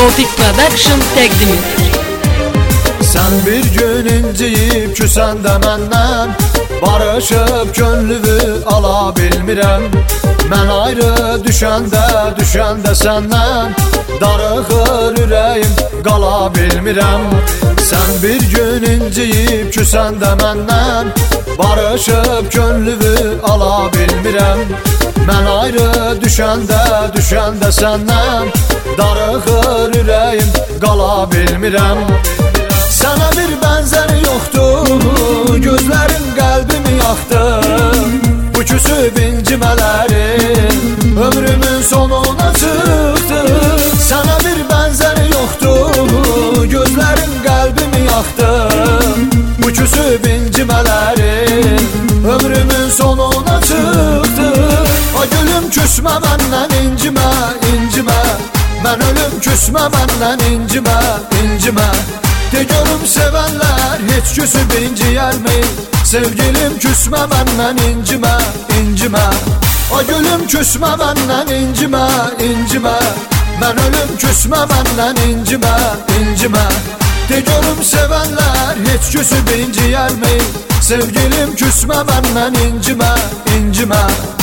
Tofiq Production təqdim edir. Sən bir gün inciyib küsən də məndən, barışıb könlümü ala bilmirəm. Mən ayrı düşəndə səndən, darıxır ürəyim qala bilmirəm. Sən bir gün inciyib küsən də məndən, barışıb könlümü ala bilmirəm. Mən ayrı düşəndə səndən, darıxır ürəyim qala bilmirəm. Sənə bir bənzəri yoxdur, gözlərin qəlbimi yaxdı. Bu küsüb incimələrin ömrümün sonuna çıxdı. Sənə bir bənzəri yoxdur, gözlərin qəlbimi yaxdı. Bu küsüb incimələrin ömrümün sonuna çıxdı. O gülüm küsmə məndən incimə, incimə. Mən ölüm küsmə məndən incimə, incimə. De görüm sevənlər heç küsüb inciyərmi? Sevgilim küsmə məndən incimə, incimə. O gülüm küsmə məndən incimə, incimə. Mən ölüm küsmə məndən incimə, incimə. De görüm sevənlər heç küsüb inciyərmi? Sevgilim küsmə məndən incimə, incimə.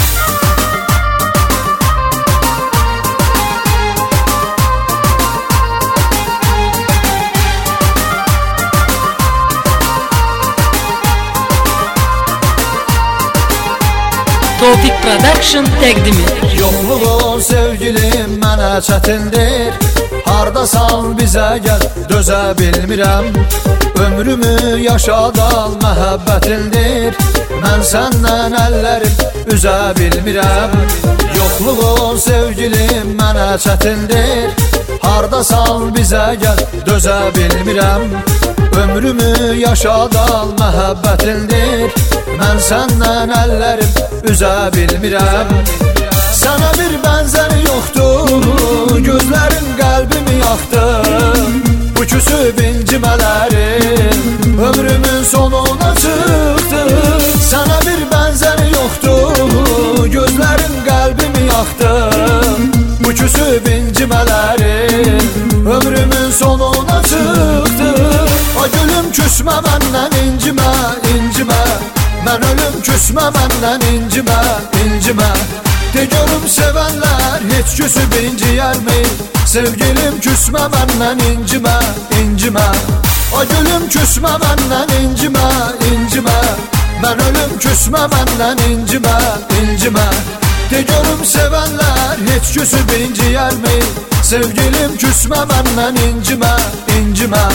Tofiq Production təqdim edir. Yoxluğun sevgilim mənə çətindir. Hardasan bizə gəl, dözə bilmirəm. Ömrümü yaşadan məhəbbətindir. Mən səndən əllərim üzə bilmirəm. Yoxluğun sevgilim mənə çətindir. Hardasan bizə gəl, dözə bilmirəm. Ömrümü yaşadan məhəbbətindir. Mən səndən əllərim üzə bilmirəm. Sənə bir bənzəri yoxdur, gözlərin qəlbimi yaxdı. Bu küsüb incimələrin ömrümün sonuna çıxdı. Sənə bir bənzəri yoxdur, gözlərin qəlbimi yaxdı. Bu küsüb incimələrin ömrümün sonuna çıxdı. O gülüm küsmə məndən incimə, incimə. Mən ölüm küsmə məndən incimə, incimə. De görüm sevənlər heç küsüb inciyərmi? Sevgilim küsmə məndən incimə, incimə. O gülüm küsmə məndən incimə, incimə. Mən ölüm küsmə məndən incimə, incimə. De görüm sevənlər heç küsüb inciyərmi? Sevgilim küsmə məndən incimə, incimə.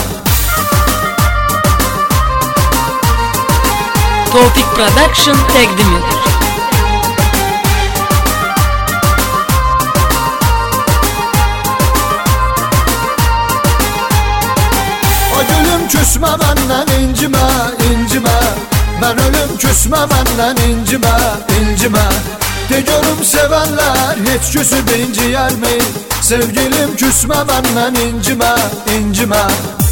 Tofiq Production təqdim edir. O gülüm küsmə məndən incimə, incimə. Mən ölüm küsmə məndən incimə, incimə. De görüm sevənlər heç küsüb inciyərmi? Sevgilim küsmə məndən incimə, incimə.